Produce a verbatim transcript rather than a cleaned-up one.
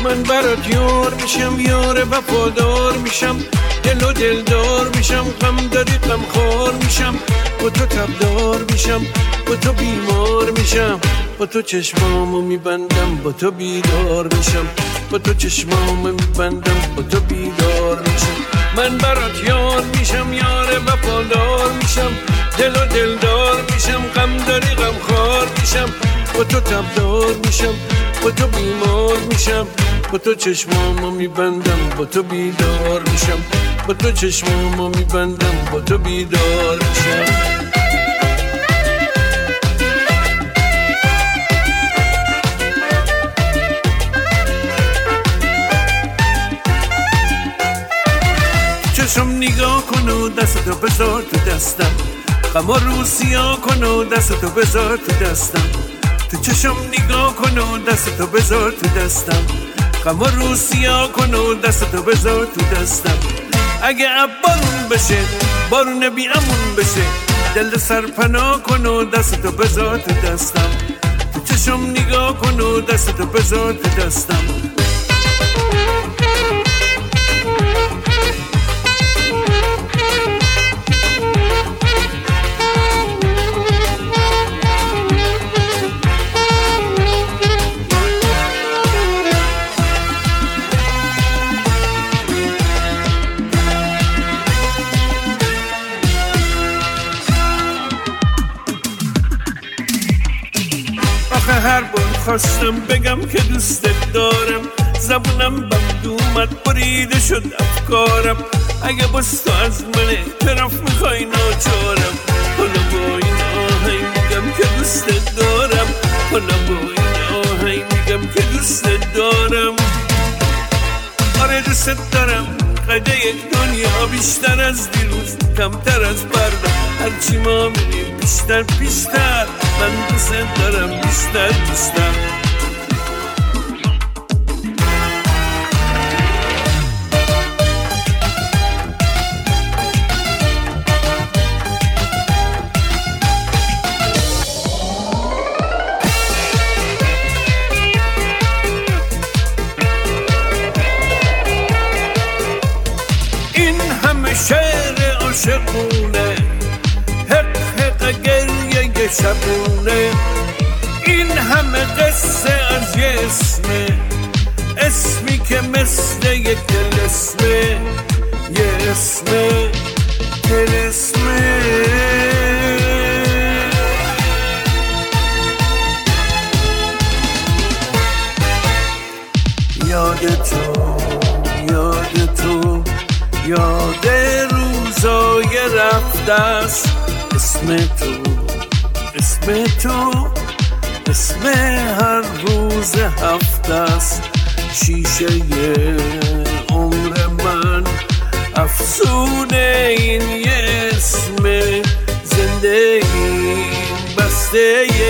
من برات یار میشم، یار وفادار میشم، دل و دلدار میشم، غم داری غم خار میشم، با تو تبدار میشم، با تو بیمار میشم، با تو چشمامو میبندم، با تو بیدار میشم، با تو چشمامو میبندم، با تو بیدار میشم. من برات یار میشم، یار وفادار میشم، دل و دلدار میشم، غم داری غم خار میشم، با تو تبدار میشم، با تو بیمار میشم، با تو چشمامو میبندم، با تو بیدار میشم، با تو چشمامو میبندم، با تو بیدار میشم. چشم نگاه کن و دستتو بذار تو دستم، غم و روسیا کن و دستتو بذار تو دستم. تو چشم نگاه کن و دستتو بذار تو دستم، غم و روسیا کن و دستتو بذار تو دستم. اگه بارون بشه بارون بی امون بشه، دل سرپناه کن و دستتو بذار تو دستم. تو چشم نگاه کن و دستتو بذار تو دستم. هر بار خواستم بگم که دوستت دارم، زبونم بند اومد بریده شد افکارم. اگه باز تو از من اعتراف میخوای ناچارم، حالا با این آهنگ میگم که دوستت دارم، حالا با این آهنگ میگم که دوستت دارم. آره دوستت دارم، قده یک دنیا بیشتر از دیروز، کمتر از بردم. هرچی ما میریم بیشتر بیشتر، من دوست دارم بیشتر بیشتر. این همه شعر عاشقونه، حق حق گریه شبونه، این همه قصه از یه اسمه، اسمی که مثل یک طلسمه، یه اسمه طلسمه. یاد تو یاد تو یاد روزای رفته است، اسم تو اسم تو اسم هر روز هفته است. شیشه عمر من افسونه این یه اسم، زندگی بسته